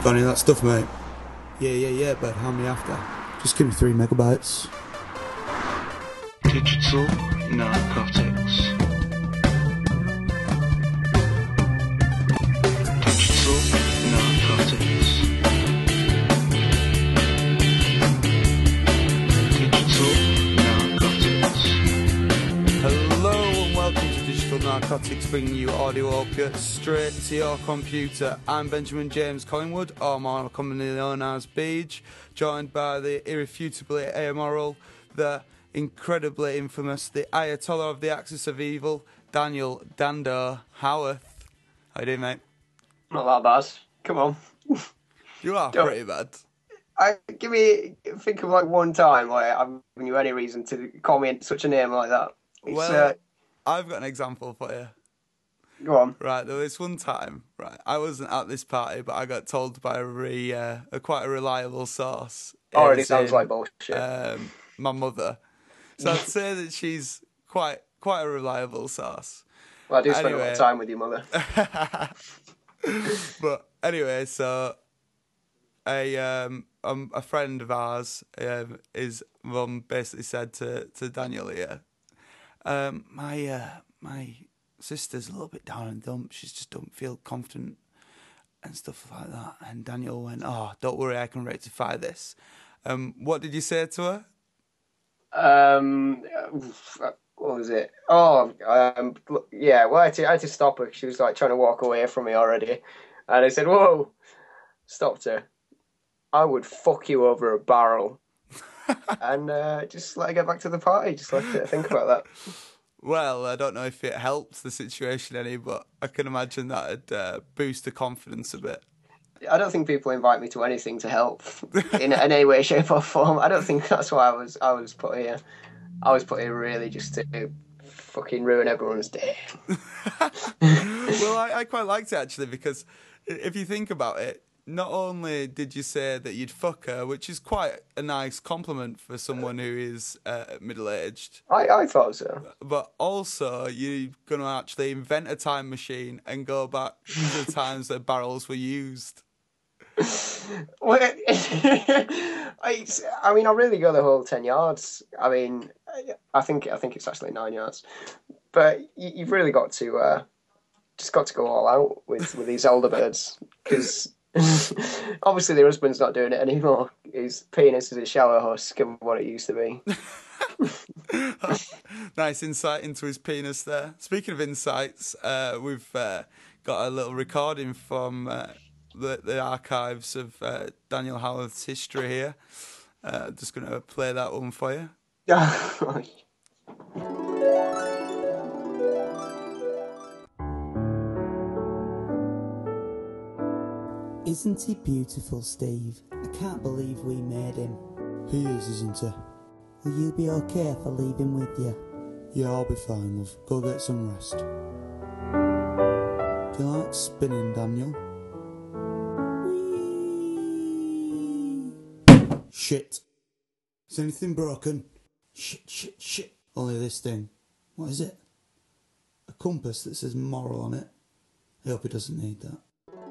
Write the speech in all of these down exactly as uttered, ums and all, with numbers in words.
Got any of that stuff, mate? Yeah, yeah, yeah, but how many after? Just give me three megabytes. Digital narcotics. Digital narcotics. Digital narcotics. Hello and welcome to Digital Narcotics, bringing you audio opiates straight to your computer. I'm Benjamin James Collingwood, or more commonly known as Beej, joined by the irrefutably amoral, the incredibly infamous, the Ayatollah of the Axis of Evil, Daniel Dando Howarth. How you doing, mate? Not that bad. Come on. You are Don't- pretty bad. I give me think of like one time where I've given you any reason to call me such a name like that. It's, Well, uh, I've got an example for you. go on. Right, there was one time, right, I wasn't at this party, but I got told by a, re, uh, a quite a reliable source. Already as sounds in, like bullshit. Um, my mother. So I'd say that she's quite quite a reliable source. Well, I do spend a lot anyway. of time with your mother. But anyway, so a um, um a friend of ours, um, his mum basically said to, to Daniel here, um, my uh, my sister's a little bit down in the dumps. She just don't feel confident and stuff like that. And Daniel went, "Oh, don't worry, I can rectify this." Um, what did you say to her? Um, what was it? Oh, um, yeah. Well, I had, to, I had to stop her. She was like trying to walk away from me already, and I said, "Whoa!" Stopped her. I would fuck you over a barrel, and uh, just let her get back to the party. Just let her think about that. Well, I don't know if it helps the situation any, but I can imagine that'd uh, boost the confidence a bit. I don't think people invite me to anything to help in, in any way, shape, or form. I don't think that's why I was I was put here. I was put here really just to fucking ruin everyone's day. Well, I, I quite liked it actually, because if you think about it, not only did you say that you'd fuck her, which is quite a nice compliment for someone who is uh, middle-aged, I, I thought so. but also you're going to actually invent a time machine and go back to the times that barrels were used. Well, I, I mean, I really go the whole ten yards. I mean, I think I think it's actually nine yards. But you, you've really got to uh, just got to go all out with, with these elder birds, because obviously their husband's not doing it anymore. His penis is a shallow husk of what it used to be. Nice insight into his penis there. Speaking of insights, uh, we've uh, got a little recording from uh, the, the archives of uh, Daniel Howarth's history here. Uh, just going to play that one for you. Isn't he beautiful, Steve? I can't believe we made him. He is, isn't he? Will you be okay if I leave him with you? Yeah, I'll be fine, love. Go get some rest. Do you like spinning, Daniel? Whee! Shit. Is anything broken? Shit, shit, shit. Only this thing. What is it? A compass that says moral on it. I hope he doesn't need that.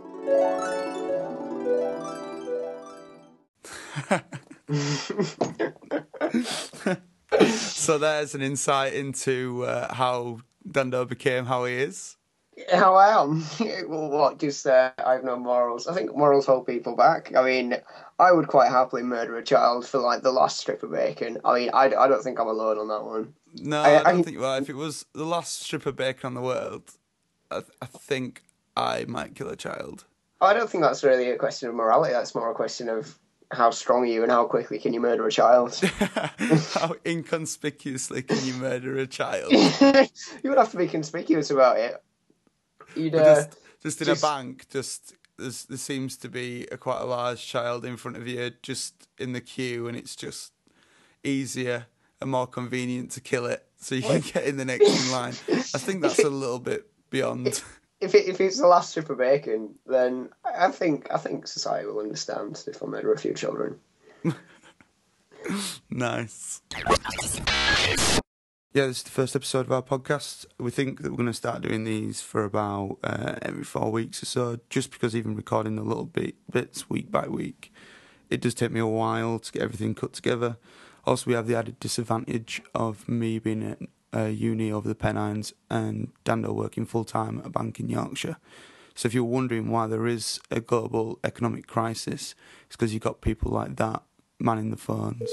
So there's an insight into uh, how Dando became how he is. How I am? Well, what, just uh, I have no morals. I think morals hold people back. I mean, I would quite happily murder a child for like the last strip of bacon. I mean, I, I don't think I'm alone on that one. No, I- I, don't I- think. Well, if it was the last strip of bacon on the world, I, I think I might kill a child. I don't think that's really a question of morality. That's more a question of how strong are you and how quickly can you murder a child. How inconspicuously can you murder a child? You would have to be conspicuous about it. You'd, uh, just, just in just- a bank, just there's, there seems to be a quite a large child in front of you, just in the queue, and it's just easier and more convenient to kill it, so you can get in the next in line. I think that's a little bit beyond. If it, if it's the last strip of bacon, then I think I think society will understand if I murder a few children. Nice. Yeah, this is the first episode of our podcast. We think that we're going to start doing these for about uh, every four weeks or so, just because even recording the little bit bits week by week, it does take me a while to get everything cut together. Also, we have the added disadvantage of me being at uh, uni over the Pennines and Dando working full-time at a bank in Yorkshire. So if you're wondering why there is a global economic crisis, it's because you've got people like that manning the phones.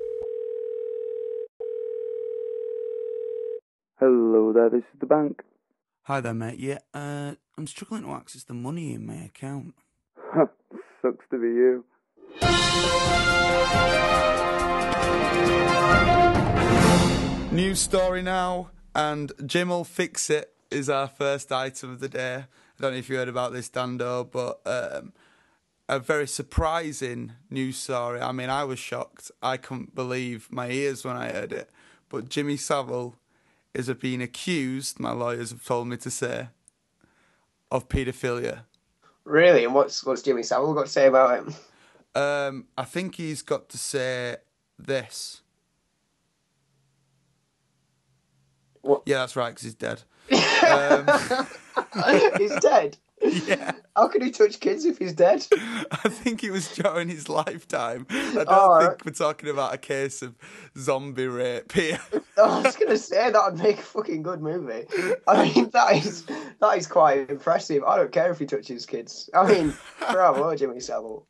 Hello there, this is the bank. Hi there, mate. Yeah, uh, I'm struggling to access the money in my account. Sucks to be you. News story now, and Jim'll Fix It is our first item of the day. I don't know if you heard about this, Dando, but um, a very surprising news story. I mean, I was shocked. I couldn't believe my ears when I heard it. But Jimmy Savile is being accused, my lawyers have told me to say, of paedophilia. Really? And what's what's Jimmy Savile got to say about it? Um, I think he's got to say this. What? Yeah, that's right, because he's dead. um, He's dead? Yeah. How can he touch kids if he's dead? I think it was during his lifetime. I don't Oh, think right. we're talking about a case of zombie rape here. I was going to say that would make a fucking good movie. I mean, that is that is quite impressive. I don't care if he touches kids. I mean, bravo, Jimmy Savile.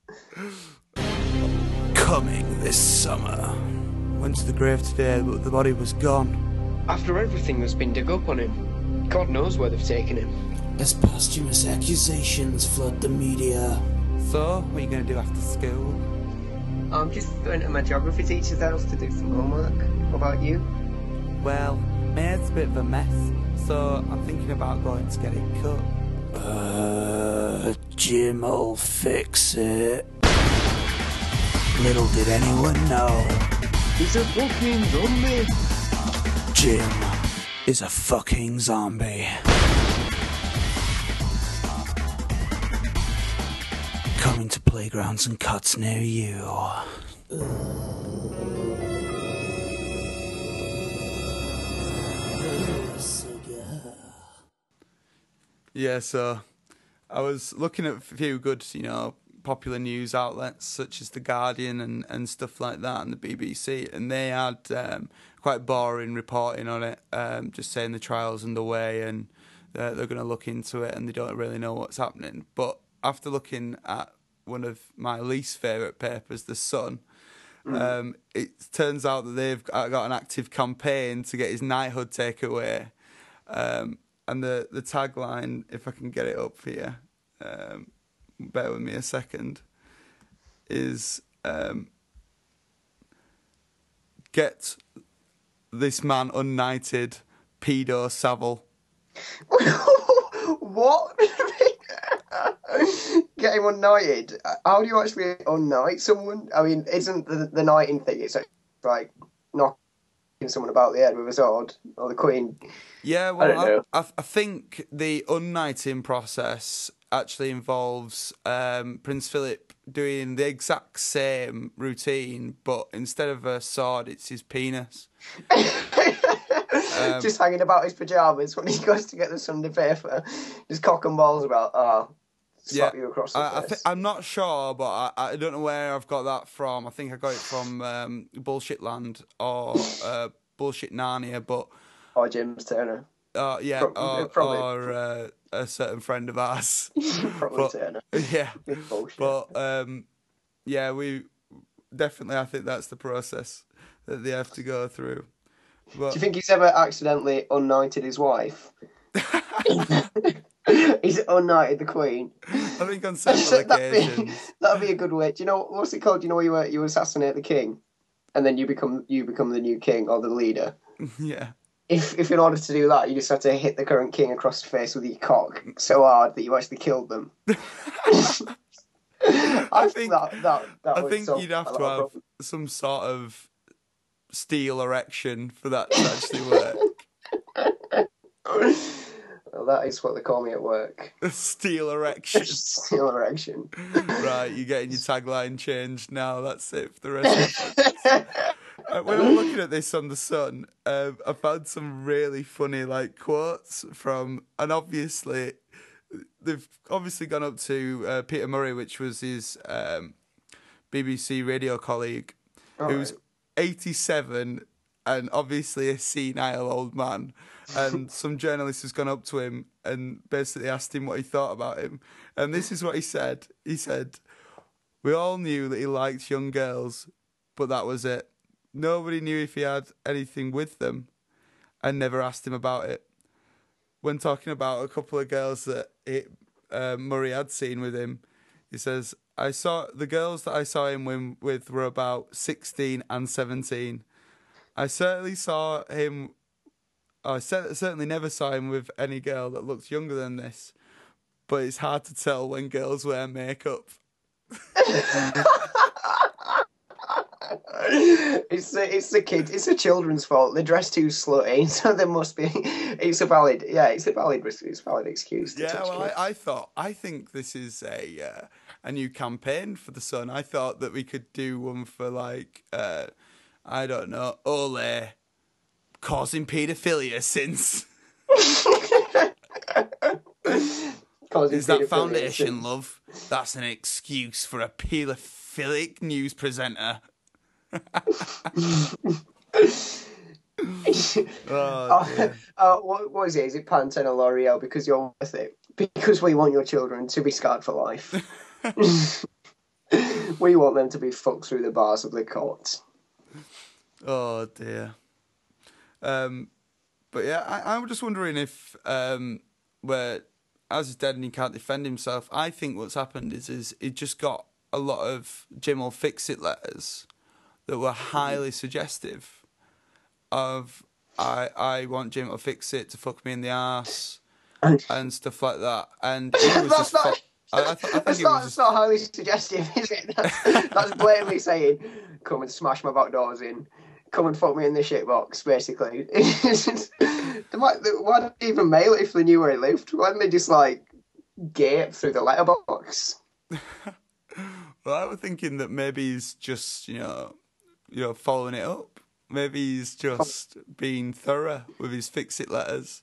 Coming this summer. Went to the grave today, but the body was gone. After everything that's been dug up on him, God knows where they've taken him. As posthumous accusations flood the media. So, what are you going to do after school? I'm just going to my geography teacher's house to do some homework. What about you? Well, mate's a bit of a mess, so I'm thinking about going to get it cut. Uh, Jim'll fix it. Little did anyone know, He's a fucking zombie. Jim is a fucking zombie. Coming to playgrounds and cuts near you. Yeah, so I was looking at a few good, you know, popular news outlets such as The Guardian and, and stuff like that, and the B B C, and they had um, quite boring reporting on it, um, just saying the trial's underway and uh, they're going to look into it and they don't really know what's happening. But after looking at one of my least favourite papers, The Sun, mm. um, it turns out that they've got an active campaign to get his knighthood taken away. Um, and the, the tagline, if I can get it up here, um, bear with me a second, is um, get this man unknighted, pedo Savile. What? Get him unknighted? How do you actually unknight someone? I mean, isn't the, the knighting thing, it's like knocking someone about the head with a sword, or the queen? Yeah, well, I don't know. I, I, I think the unknighting process actually involves um, Prince Philip doing the exact same routine, but instead of a sword, it's his penis. um, Just hanging about his pyjamas when he goes to get the Sunday paper. Just cock and balls about, oh, slap yeah, you across the I, I face. th- I'm not sure, but I, I don't know where I've got that from. I think I got it from um, Bullshit Land or uh, Bullshit Narnia, but... Or James Turner. Uh, yeah, Pro- or, probably. or uh, a certain friend of ours. Probably But- Turner. Yeah, Big bullshit. but um, yeah, we definitely. I think that's the process that they have to go through. But Do you think he's ever accidentally unknighted his wife? He's unknighted the queen. I think on several that'd, occasions. be, that'd be a good way. Do you know what's it called? Do you know where you uh, you assassinate the king, and then you become you become the new king or the leader. Yeah, If if in order to do that, you just have to hit the current king across the face with your cock so hard that you actually killed them. I, I think think that that, that I would think solve you'd have a to lot of have some sort of steel erection for that to actually work. problems. Well, that is what they call me at work. Steel erection. Steel erection. Right, you're getting your tagline changed now. That's it for the rest of it. Uh, when I'm looking at this on the Sun, um, I found some really funny like quotes from, and obviously they've obviously gone up to uh, Peter Murray, which was his um, B B C radio colleague, All who's right. eighty-seven and obviously a senile old man. And some journalist has gone up to him and basically asked him what he thought about him. And this is what he said. He said, "We all knew that he liked young girls, but that was it. Nobody knew if he had anything with them and never asked him about it." When talking about a couple of girls that it, uh, Murray had seen with him, he says, "I saw the girls that I saw him with, with were about sixteen and seventeen. I certainly saw him, I cer- certainly never saw him with any girl that looked younger than this, but it's hard to tell when girls wear makeup." It's the, it's the kids. It's the children's fault. They dress too slutty, so there must be. It's a valid. Yeah, it's a valid. It's a valid excuse. To Yeah, touch well, kids. I, I thought, I think this is a uh, a new campaign for the Sun. I thought that we could do one for like, uh, I don't know, Ole causing paedophilia since. Causing Is that paedophilia foundation, since- love? That's an excuse for a paedophilic news presenter. Oh, Oh, dear. uh, what, what is it? Is it Pantene or L'Oreal? Because you're worth it. Because we want your children to be scarred for life. We want them to be fucked through the bars of the court. Oh dear. Um, but yeah, I, I'm just wondering if um, where as he's dead and he can't defend himself. I think what's happened is is he just got a lot of Jim will fix it letters that were highly suggestive of I I want Jim to fix it to fuck me in the arse and stuff like that. And he was That's just. not- fu- I, I, th- I think That's it not, was that's just. not highly suggestive, is it? That's, that's blatantly saying, come and smash my back doors in. Come and fuck me in the shit box, basically. They might- they- Why did they even mail it if they knew where he lived? Why didn't they just, like, gape through the letterbox? Well, I was thinking that maybe he's just, you know, you know, following it up. Maybe he's just being thorough with his fix-it letters.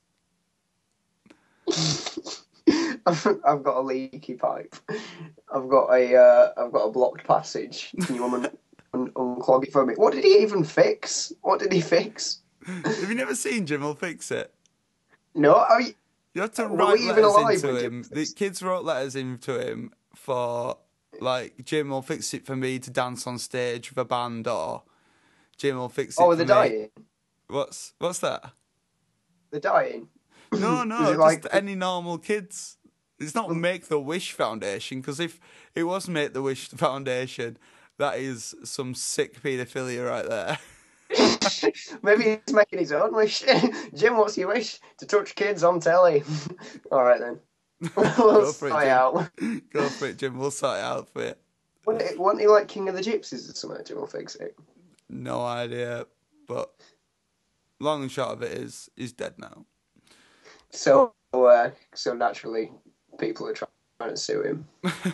I've, I've got a leaky pipe. I've got a, uh, I've got a blocked passage. Can you un- un- unclog it for me? What did he even fix? What did he fix? Have you never seen Jim will fix it? No, I. You have to Were write we even letters alive into when Jim him. The fixed it? kids wrote letters into him for, like, Jim will fix it for me to dance on stage with a band, or Jim will fix it Oh, for they're me. dying. What's what's that? They're dying. No, no, Is it just like- any normal kids. It's not Make the Wish Foundation, because if it was Make the Wish Foundation, that is some sick paedophilia right there. Maybe he's making his own wish. Jim, what's your wish? To touch kids on telly. All right then. Go We'll for it, try Jim. out. Go for it, Jim. We'll sort it out for you. Wasn't it- wasn't he like King of the Gypsies or something? Jim will fix it. No idea, but long and short of it is, he's dead now. So, uh, so naturally, people are trying to sue him.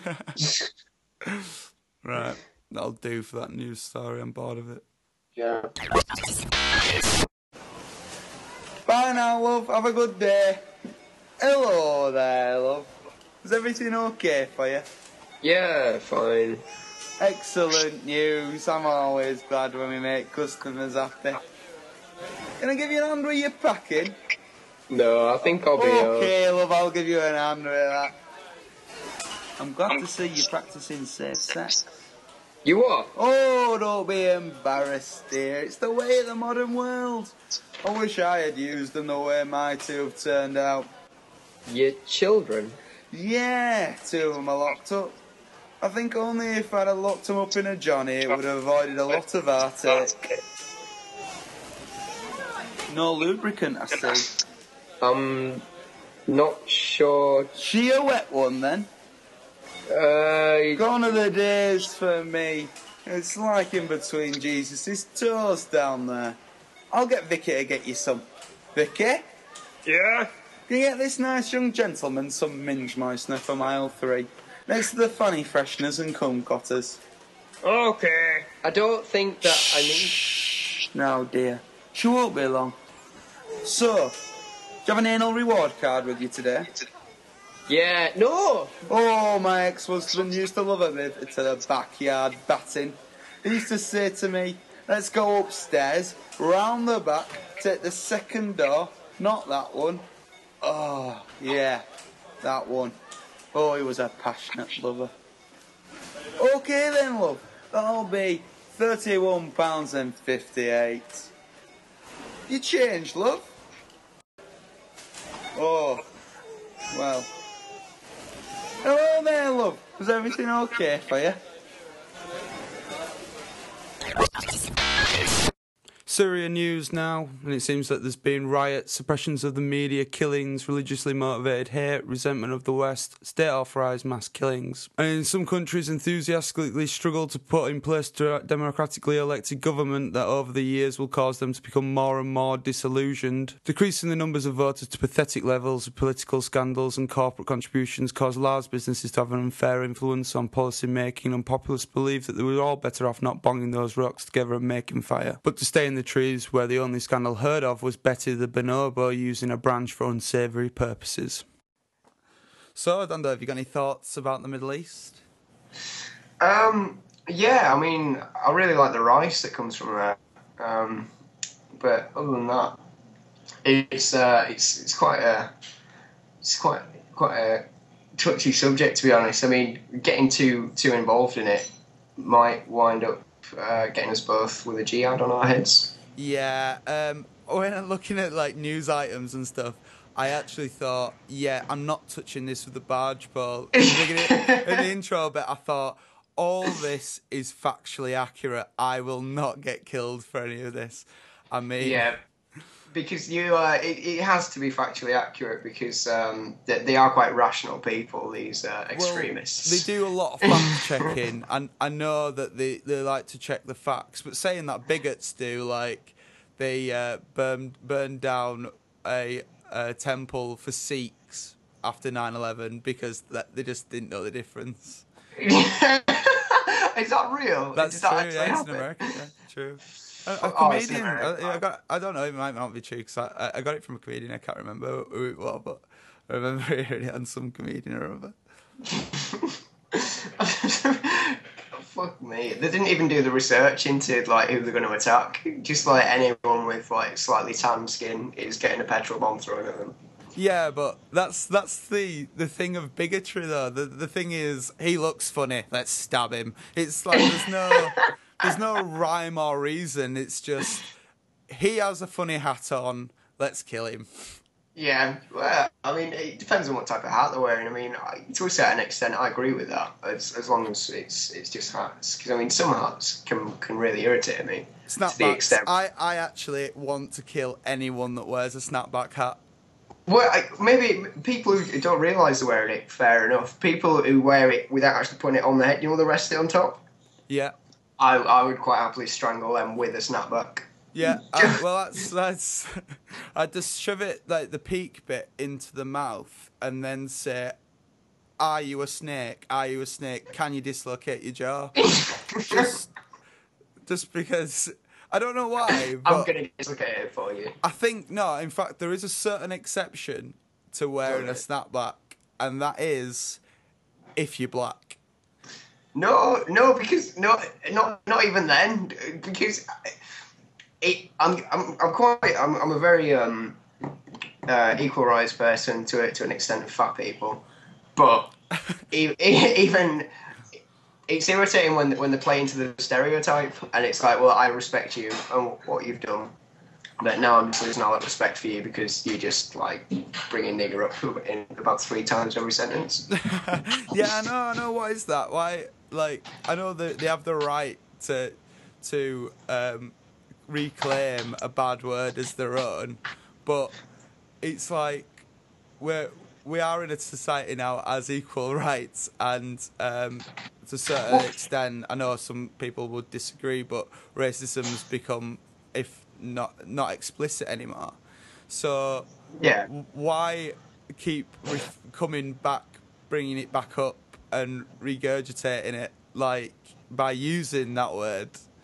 Right, that'll do for that news story. I'm bored of it. Yeah. Bye now, love. Have a good day. Hello there, love. Is everything okay for you? Yeah, fine. Excellent news. I'm always glad when we make customers happy. Can I give you an hand with your packing? No, I think I'll be Okay, love, I'll give you an hand with that. I'm glad to see you practicing safe sex. uh... You what? Oh, don't be embarrassed, dear. It's the way of the modern world. I wish I had used them the way my two have turned out. Your children? Yeah, two of them are locked up. I think only if I'd have locked them up in a Johnny, it would have avoided a lot of heartache. No lubricant, I see. I'm not sure. She a wet one, then? Uh, Gone are the days for me. It's like in between Jesus' toes down there. I'll get Vicky to get you some. Vicky? yeah? Can you get this nice young gentleman some minge moistener for mile three? Next to the funny fresheners and cum cotters. Okay. I don't think that I need... No, dear. She won't be long. So, do you have an anal reward card with you today? Yeah, no! Oh, my ex-husband used to love a bit to the backyard batting. He used to say to me, let's go upstairs, round the back, take the second door, not that one. Oh, yeah, that one. Oh, he was a passionate lover. Okay then, love, that'll be thirty-one pounds and fifty-eight. You changed, love? Oh, well. Hello there, love. Was everything okay for you? Syria news now, and it seems that there's been riots, suppressions of the media, killings, religiously motivated hate, resentment of the West, state-authorised mass killings. And in some countries enthusiastically struggle to put in place a democratically elected government that over the years will cause them to become more and more disillusioned. Decreasing the numbers of voters to pathetic levels of political scandals and corporate contributions cause large businesses to have an unfair influence on policy making, and populists believe that they were all better off not bonging those rocks together and making fire, but to stay in the trees where the only scandal heard of was Betty the bonobo using a branch for unsavoury purposes. So, Dando, have you got any thoughts about the Middle East? Um, yeah, I mean, I really like the rice that comes from there. Um, but other than that, it's uh, it's it's quite a it's quite quite a touchy subject, to be honest. I mean, getting too too involved in it might wind up uh, getting us both with a jihad on our heads. Yeah, um, when I'm looking at like news items and stuff, I actually thought, yeah, I'm not touching this with the barge pole. In the, beginning- in the intro bit, I thought, all this is factually accurate. I will not get killed for any of this. I mean... Yeah, because you, uh, it, it has to be factually accurate because um, they, they are quite rational people, these uh, extremists. Well, they do a lot of fact checking, and I know that they, they like to check the facts. But saying that, bigots do, like they uh, burn burned down a, a temple for Sikhs after nine eleven because that, they just didn't know the difference. Is that real? That's Did that true. actually Yeah, it's happen? in America. Yeah, true. A, a Oh, it's in comedian. America. I, I got. I don't know. It might not be true because I, I got it from a comedian. I can't remember who it was, but I remember hearing it on some comedian or other. Fuck me. They didn't even do the research into like who they're going to attack. Just like anyone with like slightly tan skin is getting a petrol bomb thrown at them. Yeah, but that's that's the the thing of bigotry though. The the thing is, he looks funny. Let's stab him. It's like there's no there's no rhyme or reason. It's just he has a funny hat on. Let's kill him. Yeah, well, I mean, it depends on what type of hat they're wearing. I mean, I, to a certain extent, I agree with that. As as long as it's it's just hats, because I mean, some hats can can really irritate me. To the Snapbacks. extent. I I actually want to kill anyone that wears a snapback hat. Well, I, maybe people who don't realise they're wearing it, fair enough. People who wear it without actually putting it on their head, you know, the rest of it on top. Yeah. I I would quite happily strangle them with a snapback. Yeah, uh, well, that's that's. I just shove it like the peak bit into the mouth, and then say, "Are you a snake? Are you a snake? Can you dislocate your jaw?" just, just because I don't know why. But I'm gonna dislocate it for you. I think no. In fact, there is a certain exception to wearing a snapback, and that is if you're black. No, no, because no, not not even then, because. It, I'm, I'm, I'm quite, I'm, I'm a very um, uh, equal rights person to it to an extent of fat people, but e- even it's irritating when when they play into the stereotype, and it's like, well, I respect you and what you've done, but now I'm just losing all that respect for you because you just like bring a nigger up in about three times every sentence. Yeah, I know, I know. What is that? Why? Like, I know that they have the right to to. Um, reclaim a bad word as their own, but it's like we're we are in a society now as equal rights, and um, to a certain extent, I know some people would disagree, but racism has become, if not not explicit anymore. So yeah, why keep re- coming back, bringing it back up, and regurgitating it like by using that word?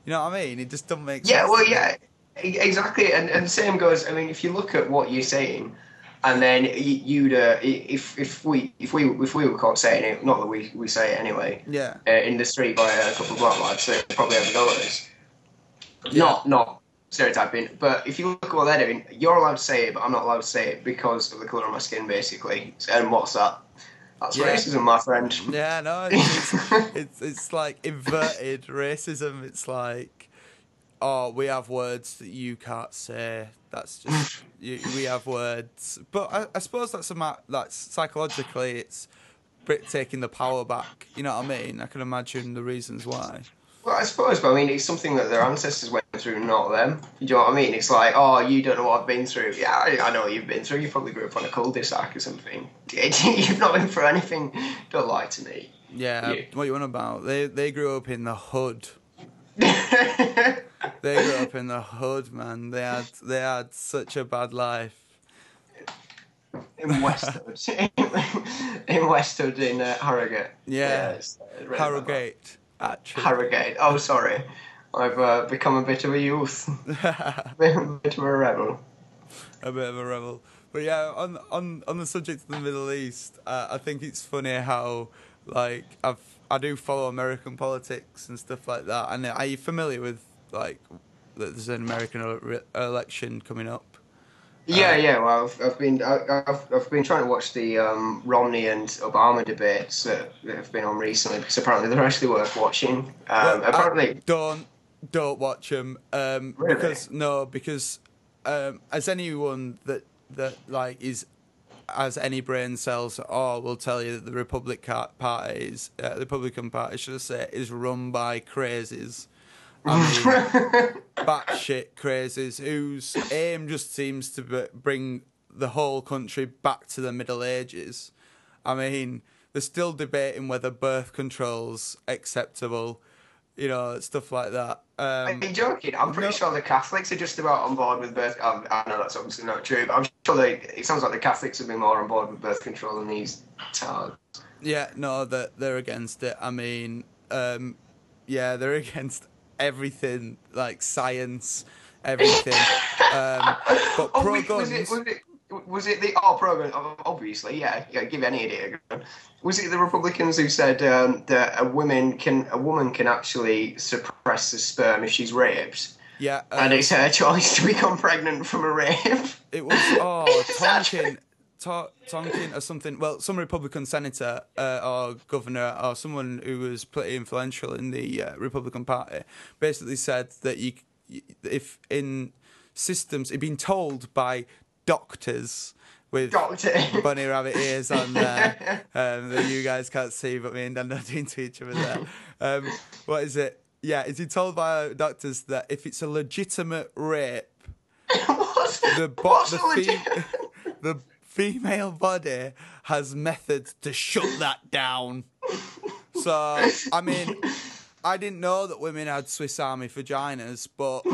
You know what I mean? It just doesn't make Yeah, sense. well, yeah, e- exactly. And and same goes. I mean, if you look at what you're saying, and then y- you'd uh, i- if if we if we if we were caught saying it, not that we we say it anyway, Yeah. uh, in the street by a couple of black lads, they'd probably have a go at us. Yeah. Not not stereotyping, but if you look at what they're doing, you're allowed to say it, but I'm not allowed to say it because of the colour of my skin, basically. And what's that? That's Yeah. racism, my friend. Yeah, no, it's, it's, it's, it's like inverted racism. It's like, oh, we have words that you can't say. That's just, you, we have words. But I, I suppose that's a ma- that's psychologically, it's Brit taking the power back. You know what I mean? I can imagine the reasons why. Well, I suppose, but I mean, it's something that their ancestors went through, not them. You know what I mean? It's like, oh, you don't know what I've been through. Yeah, I, I know what you've been through. You probably grew up on a cul-de-sac or something. You've not been through anything. Don't lie to me. Yeah, Yeah. what you on about? They they grew up in the hood. In They grew up in the hood, man. They had they had such a bad life. Westwood. in Westwood in uh, Harrogate. Yeah, it's, uh, really bad. Harrogate, actually. Harrogate. Oh, sorry. I've uh, become a bit of a youth. a bit of a rebel. A bit of a rebel. But yeah, on on on the subject of the Middle East, uh, I think it's funny how like I've I do follow American politics and stuff like that. And are you familiar with like that there's an American ele- election coming up? Yeah, Uh, yeah. Well, I've, I've been I- I've I've been trying to watch the um, Romney and Obama debates that, that have been on recently because apparently they're actually worth watching. Um, Well, apparently, I don't don't watch them um, Really? because no because um, as anyone that that like is as any brain cells or will tell you that the Republic Party is uh, the Republican Party should I say is run by crazies. I mean, batshit crazies whose aim just seems to b- bring the whole country back to the Middle Ages. I mean, they're still debating whether birth control's acceptable, you know, stuff like that. are Um, you joking? I'm pretty no. sure the Catholics are just about on board with birth. Um, I know that's obviously not true, but I'm sure they. It sounds like the Catholics have been more on board with birth control than these tards. yeah, no, they're, they're against it. I mean, um, yeah, they're against everything, like science, everything. Um, but Oh, pro wait, was guns. it, was it was it the oh program? Obviously, yeah, yeah. Give any idiot a gun. Was it the Republicans who said um, that a woman can a woman can actually suppress the sperm if she's raped, Yeah, uh, and it's her choice to become pregnant from a rape? it was oh Tonkin, To- Tonkin or something. Well, some Republican senator uh, or governor or someone who was pretty influential in the uh, Republican Party basically said that you, if in systems, he'd been told by doctors with Doctor. bunny rabbit ears on there um, that you guys can't see, but me and Dan are doing to each other there. Um, what is it? Yeah, is he told by doctors that if it's a legitimate rape, What's, the bo- what's the, the legit- fe- the female body has methods to shut that down. So, I mean, I didn't know that women had Swiss Army vaginas, but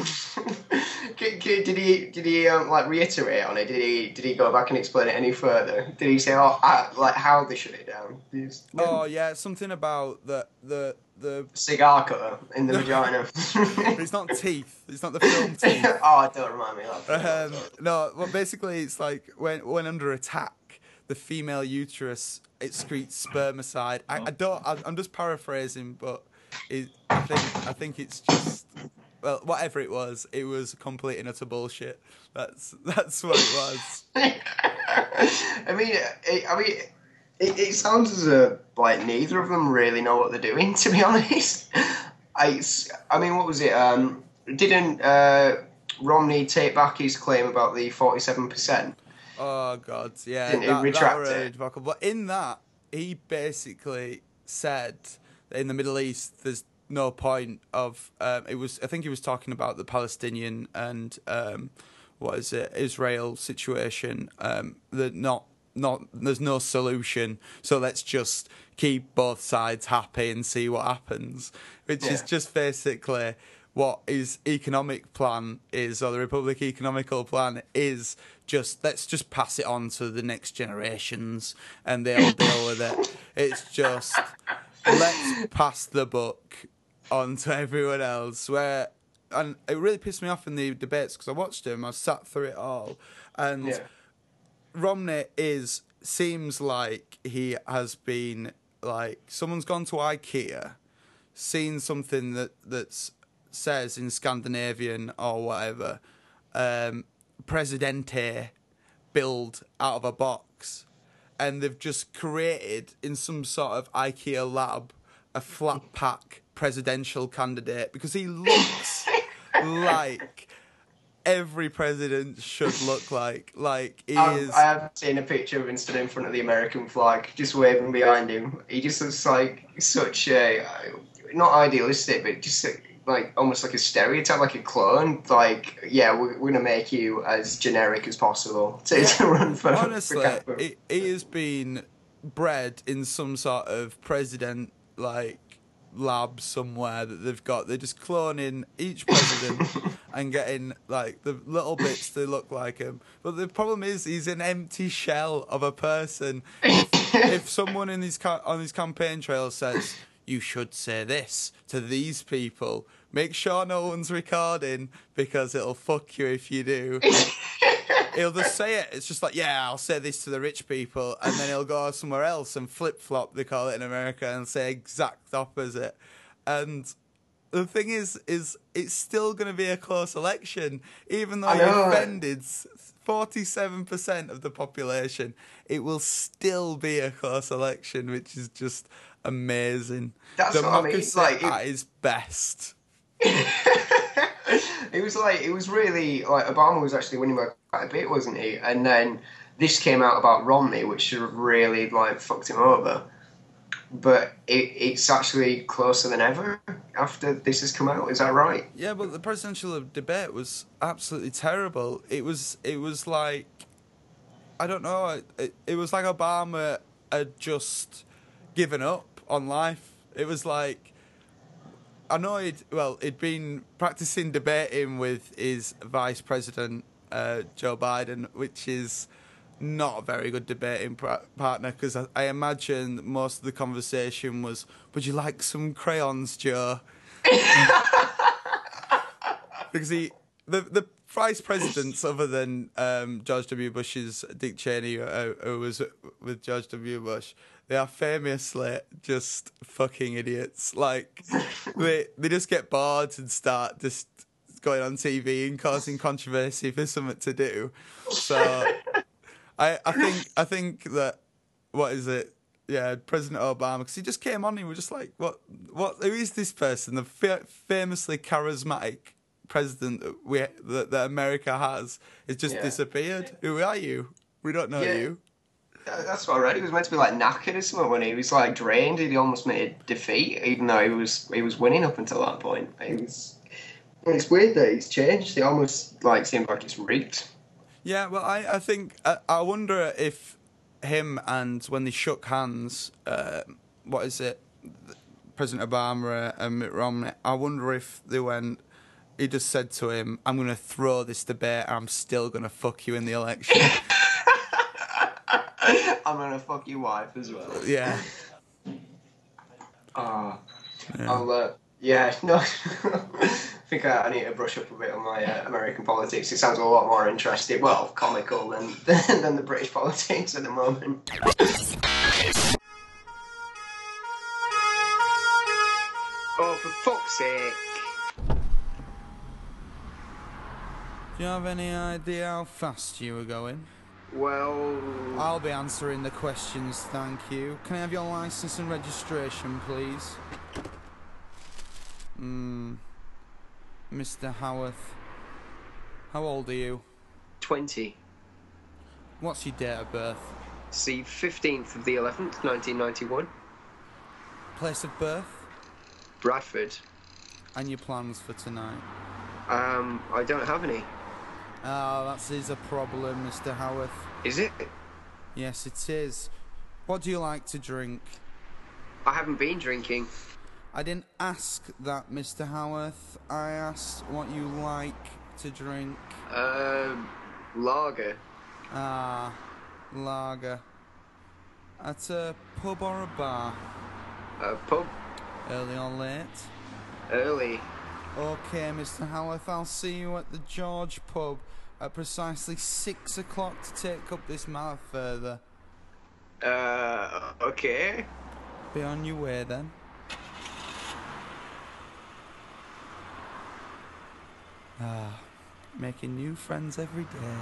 K- k- Did he did he um, like reiterate on it? Did he did he go back and explain it any further? Did he say oh uh, like how they shut it down? He's- oh yeah, something about the the the. Cigar cutter in the vagina. It's not teeth. It's not the film teeth. Oh, don't remind me of that. Um, no, well, basically, it's like when when under attack, the female uterus it excretes spermicide. I, I don't. I, I'm just paraphrasing, but it, I think I think it's just well, whatever it was, it was complete and utter bullshit. That's that's what it was. I mean, it, I mean, it, it sounds as a like neither of them really know what they're doing. To be honest, I, I mean, what was it? Um, didn't uh, Romney take back his claim about the forty-seven percent? Oh God, yeah, Didn't he that, retract that really it? debacle. But in that, he basically said that in the Middle East, there's no point of. Um, it was, I think, he was talking about the Palestinian and um, what is it, Israel situation. Um, that not, not, there's no solution. So let's just keep both sides happy and see what happens. Which is Yeah. just basically what his economic plan is, or the Republic economical plan is. Just let's just pass it on to the next generations, and they'll deal with it. It's just let's pass the buck onto everyone else. Where, and it really pissed me off in the debates because I watched him, I sat through it all, and Yeah. Romney is seems like he has been like someone's gone to IKEA, seen something that that's says in Scandinavian or whatever, um, Presidente build out of a box, and they've just created in some sort of IKEA lab a flat pack presidential candidate because he looks like every president should look like. Like he I've, is. I have seen a picture of him stood in front of the American flag, just waving behind him. He just looks like such a, not idealistic, but just like almost like a stereotype, like a clone. Like, yeah, we're, we're gonna make you as generic as possible to, to run for. Honestly, for he, he has been bred in some sort of president like lab somewhere that they've got. They're just cloning each president and getting like the little bits to look like him. But the problem is, he's an empty shell of a person. If, if someone in his ca- on his campaign trail says, "You should say this to these people," make sure no one's recording because it'll fuck you if you do. He'll just say it. It's just like, yeah, I'll say this to the rich people, and then he'll go somewhere else and flip flop. They call it in America, and say exact opposite. And the thing is, is it's still going to be a close election, even though I he know. offended forty-seven percent of the population. It will still be a close election, which is just amazing. That's what I mean, Democracy like, it- at its best. It was like, it was really, like, Obama was actually winning by quite a bit, wasn't he? And then this came out about Romney, which should have really, like, fucked him over. But it, it's actually closer than ever after this has come out, is that right? Yeah, but the presidential debate was absolutely terrible. It was, it was like, I don't know, it, it was like Obama had just given up on life. It was like, I know he'd, well, he'd been practicing debating with his vice president, uh, Joe Biden, which is not a very good debating pra- partner, because I, I imagine most of the conversation was, "Would you like some crayons, Joe?" Because he, the the vice presidents, other than um, George W. Bush's Dick Cheney, uh, who was with George W. Bush, they are famously just fucking idiots. Like, they they just get bored and start just going on T V and causing controversy for something to do. So, I I think I think that, what is it? Yeah, President Obama, because he just came on and he was just like, what what? Who is this person? The fa- famously charismatic president that we that, that America has has just Yeah. disappeared. Who are you? We don't know Yeah. you. Uh, That's what I read. He was meant to be like knackered or something when he was like drained. He almost made defeat, even though he was he was winning up until that point. It was. It's weird that he's changed. It almost like seems like it's rigged. Yeah, well, I, I think, I, I wonder if him and when they shook hands, uh, what is it, President Obama and Mitt Romney, I wonder if they went, he just said to him, "I'm going to throw this debate and I'm still going to fuck you in the election." I'm gonna fuck your wife as well. Yeah. Ah, Yeah. I'll. Uh, yeah, no. I think I, I need to brush up a bit on my uh, American politics. It sounds a lot more interesting, well, comical than than the British politics at the moment. Oh, for fuck's sake. Do you have any idea how fast you were going? Well, I'll be answering the questions, thank you. Can I have your license and registration, please? Hmm. Mister Howarth. How old are you? twenty. What's your date of birth? It's the fifteenth of the eleventh, nineteen ninety-one. Place of birth? Bradford. And your plans for tonight? Um, I don't have any. Ah, that is a problem, Mister Howarth. Is it? Yes, it is. What do you like to drink? I haven't been drinking. I didn't ask that, Mister Howarth. I asked what you like to drink. Um, lager. Ah, lager. At a pub or a bar? A pub. Early or late? early. Okay, Mister Howarth, I'll see you at the George pub at precisely six o'clock to take up this matter further. Uh, okay. Be on your way then. Ah, making new friends every day.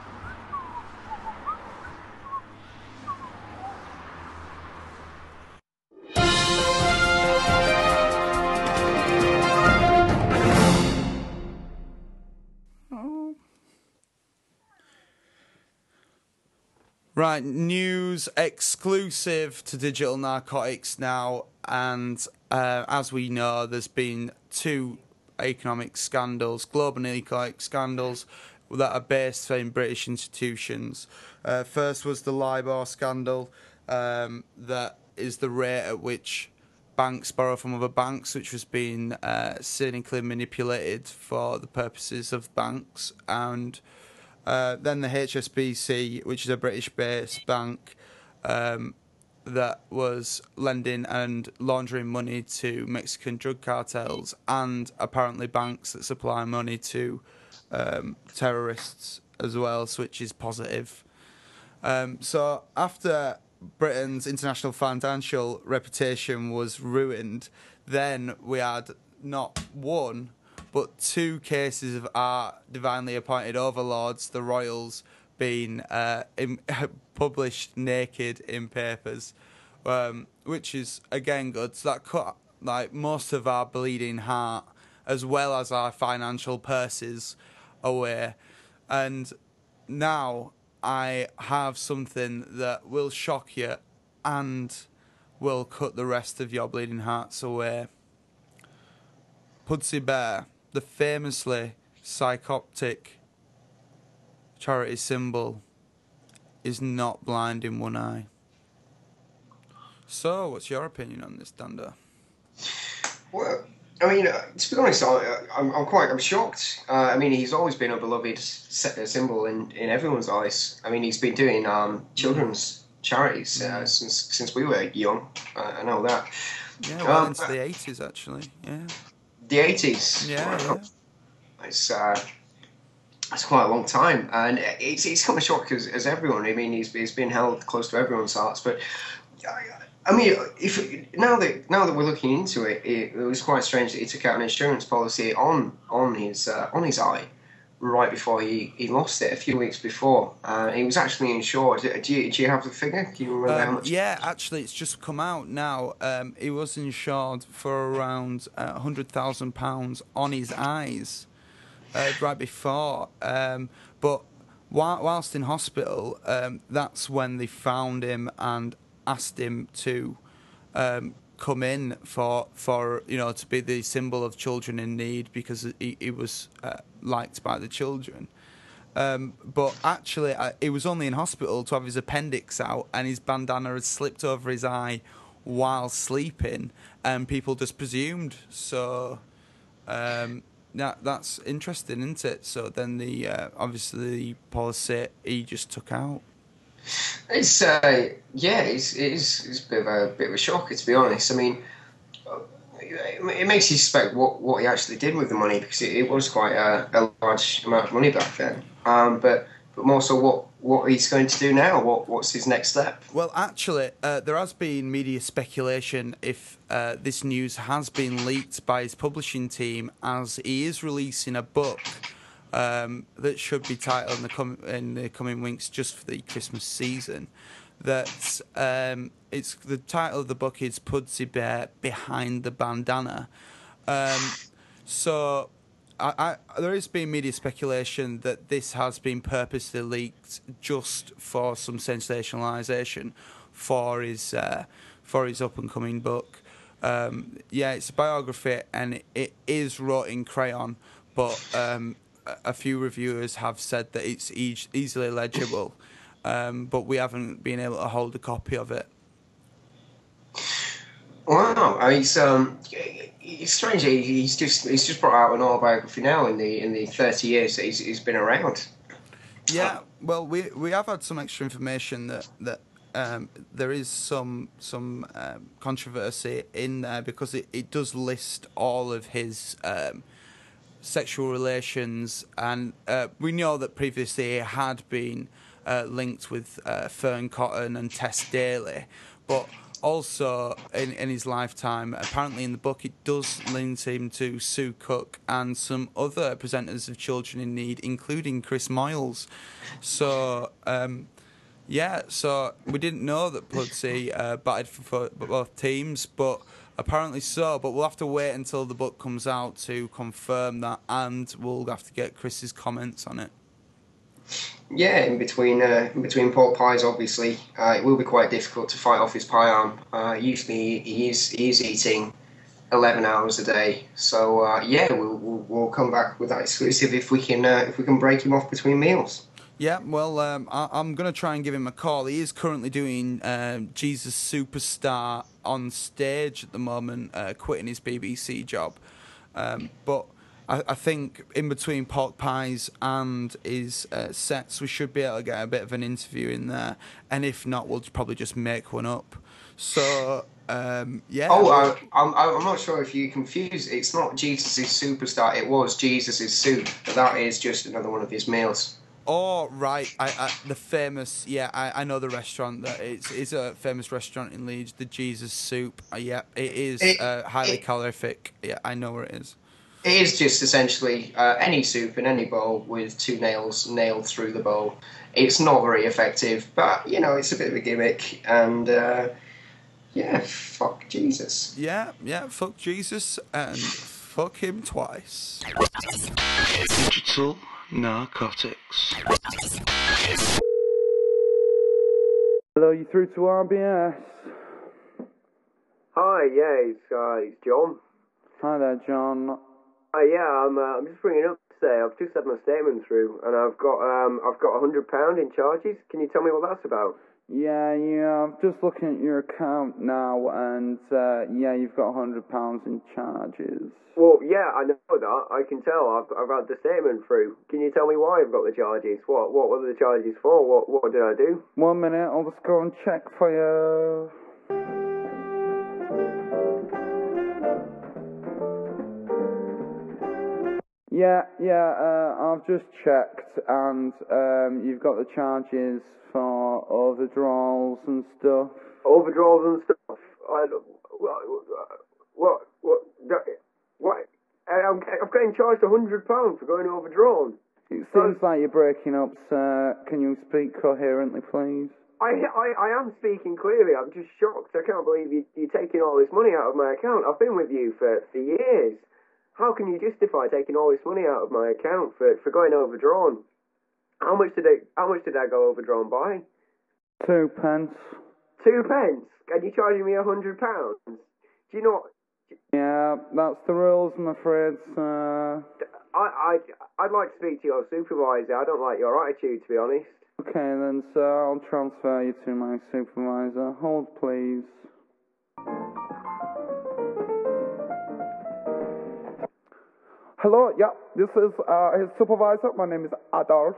Right, news exclusive to Digital Narcotics now, and uh, as we know, there's been two economic scandals, global economic scandals, that are based in British institutions. Uh, first was the LIBOR scandal, um, that is the rate at which banks borrow from other banks, which was being uh, cynically manipulated for the purposes of banks, and Uh, then the H S B C, which is a British-based bank um, that was lending and laundering money to Mexican drug cartels, and apparently banks that supply money to um, terrorists as well, so which is positive. Um, so after Britain's international financial reputation was ruined, then we had not one, but two cases of our divinely appointed overlords, the royals, being uh, in, published naked in papers, um, which is again good. So that cut like most of our bleeding heart, as well as our financial purses, away. And now I have something that will shock you and will cut the rest of your bleeding hearts away. Pudsey Bear, the famously psychoptic charity symbol, is not blind in one eye. So, what's your opinion on this, Dando? Well, I mean, uh, to be honest, I, I'm, I'm quite I'm shocked. Uh, I mean, he's always been a beloved se- symbol in, in everyone's eyes. I mean, he's been doing um, children's charities uh, since since we were young. Uh, I know that. Yeah, well Um, into the eighties, actually. Yeah. The eighties. Yeah, Wow. yeah. It's uh, it's quite a long time, and it's it's come a shock as, as everyone. I mean, he's he's been held close to everyone's hearts. But I, I mean, if now that now that we're looking into it, it, it was quite strange that he took out an insurance policy on on his uh, on his eye right before he, he lost it a few weeks before. Uh, he was actually insured. Do you do you have the figure? Can you remember how Um, much? yeah, actually, it's just come out now. Um, he was insured for around uh, one hundred thousand pounds on his eyes uh, right before. Um, but while, whilst in hospital, um, that's when they found him and asked him to um, come in for, for, you know, to be the symbol of children in need, because he, he was uh, liked by the children. Um, but actually, uh, he was only in hospital to have his appendix out, and his bandana had slipped over his eye while sleeping, and people just presumed. So um, that that's interesting, isn't it? So then the uh, obviously the policy he just took out. It's uh, yeah, it's it's, it's a bit of a bit of a shocker, to be honest. I mean, it, it makes you suspect what, what he actually did with the money, because it, it was quite a, a large amount of money back then. Um, but but more so, what what he's going to do now? What what's his next step? Well, actually, uh, there has been media speculation if uh, this news has been leaked by his publishing team, as he is releasing a book um, that should be titled in the, com- in the coming weeks, just for the Christmas season. That um, it's the title of the book is Pudsey Bear Behind the Bandana. Um, so. I, I, there has been media speculation that this has been purposely leaked just for some sensationalisation for his uh, for his up and coming book. Um, yeah, it's a biography and it, it is wrote in crayon, but um, a, a few reviewers have said that it's e- easily legible, um, but we haven't been able to hold a copy of it. Wow, it's um, it's strange. He's just he's just brought out an autobiography now in the in the thirty years that he's, he's been around. Yeah, well, we we have had some extra information that that um, there is some some um, controversy in there because it, it does list all of his um, sexual relations, and uh, we know that previously he had been uh, linked with uh, Fern Cotton and Tess Daly, but also in, in his lifetime, apparently in the book, it does link him to Sue Cook and some other presenters of Children in Need, including Chris Moyles. So, um, yeah, so we didn't know that Pudsey uh, batted for, for both teams, but apparently so. But we'll have to wait until the book comes out to confirm that, and we'll have to get Chris's comments on it. Yeah, in between uh, in between pork pies, obviously, uh, it will be quite difficult to fight off his pie arm. Uh, usually, he is he is eating eleven hours a day. So uh, yeah, we'll, we'll we'll come back with that exclusive if we can uh, if we can break him off between meals. Yeah, well, um, I, I'm going to try and give him a call. He is currently doing um, Jesus Superstar on stage at the moment, uh, quitting his B B C job. Um, but I, I think in between pork pies and his uh, sets, we should be able to get a bit of an interview in there. And if not, we'll probably just make one up. So, um, yeah. Oh, uh, I'm I'm not sure if you confused. It's not Jesus' Superstar. It was Jesus' Soup. That is just another one of his meals. Oh, right. I, I, the famous, yeah, I, I know the restaurant. That it's, it's a famous restaurant in Leeds, the Jesus Soup. Uh, yeah, it is It- uh, highly it- calorific. Yeah, I know where it is. It is just essentially uh, any soup in any bowl with two nails nailed through the bowl. It's not very effective, but, you know, it's a bit of a gimmick. And, uh, yeah, fuck Jesus. Yeah, yeah, fuck Jesus and fuck him twice. Digital narcotics. Hello, you through to R B S? Hi, yeah, it's, uh, it's John. Hi there, John. Uh, yeah, I'm, uh, I'm just ringing up to say I've just had my statement through, and I've got, um, I've got a hundred pound in charges. Can you tell me what that's about? Yeah, yeah, I'm just looking at your account now, and uh, yeah, you've got one hundred pounds in charges. Well, yeah, I know that. I can tell. I've, I've had the statement through. Can you tell me why I've got the charges? What, what were the charges for? What, what did I do? One minute, I'll just go and check for you. Yeah, yeah, uh, I've just checked, and um, you've got the charges for overdraws and stuff. Overdraws and stuff. I, what, what, what, what? I'm, I'm getting charged a hundred pounds for going overdrawn. It seems like you're breaking up, sir. Can you speak coherently, please? I, I, I am speaking clearly. I'm just shocked. I can't believe you, you're taking all this money out of my account. I've been with you for, for years. How can you justify taking all this money out of my account for, for going overdrawn? How much did I, how much did I go overdrawn by? Two pence. Two pence? And you're charging me a hundred pounds? Do you know? Yeah, that's the rules, I'm afraid, sir. I, I, I'd like to speak to your supervisor. I don't like your attitude, to be honest. Okay then, sir, I'll transfer you to my supervisor. Hold, please. Hello, yeah, this is uh, his supervisor. My name is Adolf.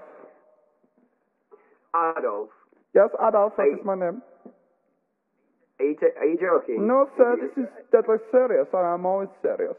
Adolf? Yes, Adolf, that Hey. is my name. Are you, t- are you joking? No, sir, this is deadly serious. I am always serious.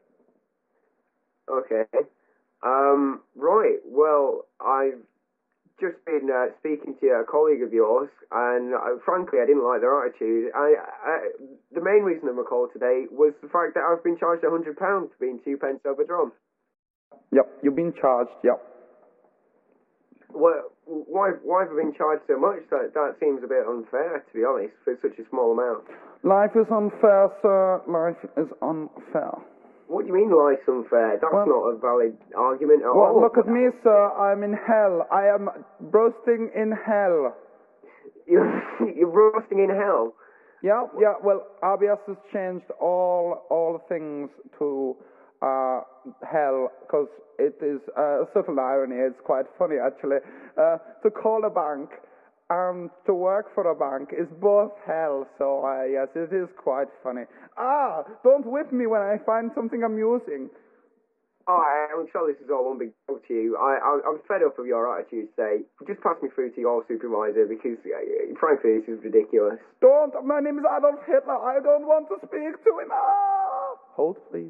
Okay. Um, right, well, I've just been uh, speaking to a colleague of yours, and uh, frankly, I didn't like their attitude. I, I, the main reason of my call today was the fact that I've been charged a hundred pounds for being two pence overdrawn. Yep, you've been charged, yep. Well, why, why have I been charged so much? That, that seems a bit unfair, to be honest, for such a small amount. Life is unfair, sir. Life is unfair. What do you mean life's unfair? That's Well- not a valid argument at Well, all. look at me, sir. I'm in hell. I am roasting in hell. You're, you're roasting in hell. Yeah, yeah. Well, R B S has changed all all things to uh, hell because it is uh, a subtle irony. It's quite funny, actually. Uh, to call a bank and to work for a bank is both hell. So uh, yes, it is quite funny. Ah, don't whip me when I find something amusing. Oh, I'm sure this is all one big joke to you. I, I, I'm fed up of your attitude today. Just pass me through to your supervisor because, uh, frankly, this is ridiculous. Don't. My name is Adolf Hitler. I don't want to speak to him. Ah! Hold, please.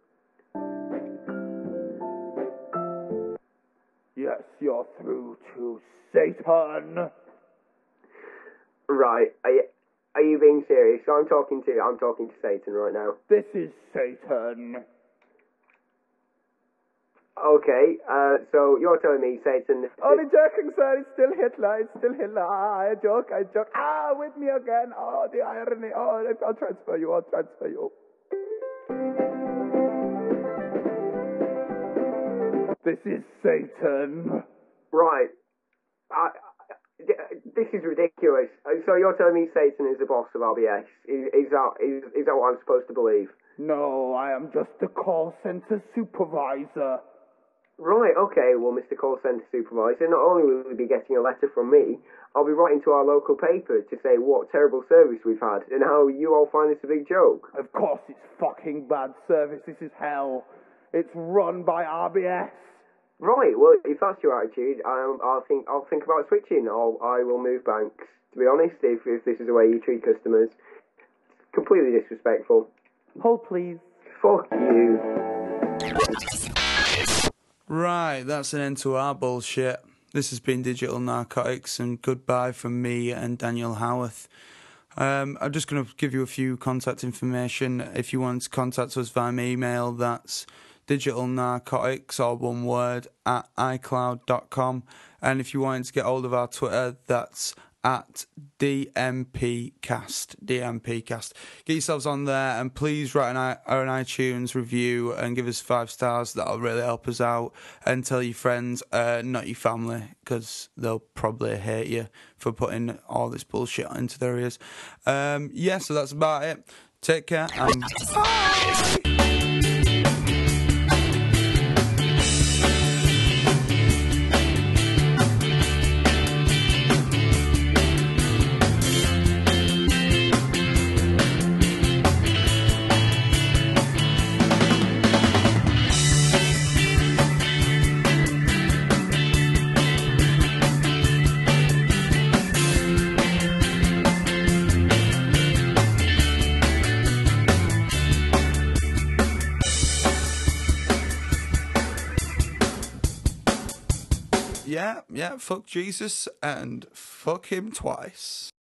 Yes, you're through to Satan. Right. Are you, are you being serious? I'm talking to I'm talking to Satan right now. This is Satan. Okay, uh, so you're telling me Satan... Only joking, sir. It's still Hitler. It's still Hitler. Ah, I joke. I joke. Ah, with me again. Oh, the irony. Oh, I'll transfer you. I'll transfer you. This is Satan. Right. I, I, this is ridiculous. So you're telling me Satan is the boss of R B S? Is, is, that, is, is that what I'm supposed to believe? No, I am just the call center supervisor. Right, okay, well, Mister Call Centre Supervisor, not only will you be getting a letter from me, I'll be writing to our local paper to say what terrible service we've had and how you all find this a big joke. Of course it's fucking bad service. This is hell. It's run by R B S. Right, well, if that's your attitude, um, I'll think I'll think about switching, or I will move banks. To be honest, if, if this is the way you treat customers, it's completely disrespectful. Hold, please. Fuck you. Right, that's an end to our bullshit. This has been Digital Narcotics, and goodbye from me and Daniel Howarth. Um, I'm just going to give you a few contact information. If you want to contact us via email, that's digitalnarcotics, all one word, at icloud dot com. And if you wanted to get hold of our Twitter, that's at DMPcast. DMPcast. Get yourselves on there and please write an, an iTunes review and give us five stars. That'll really help us out. And tell your friends, uh, not your family, because they'll probably hate you for putting all this bullshit into their ears. Um, yeah, so that's about it. Take care and bye! Yeah, yeah, fuck Jesus and fuck him twice.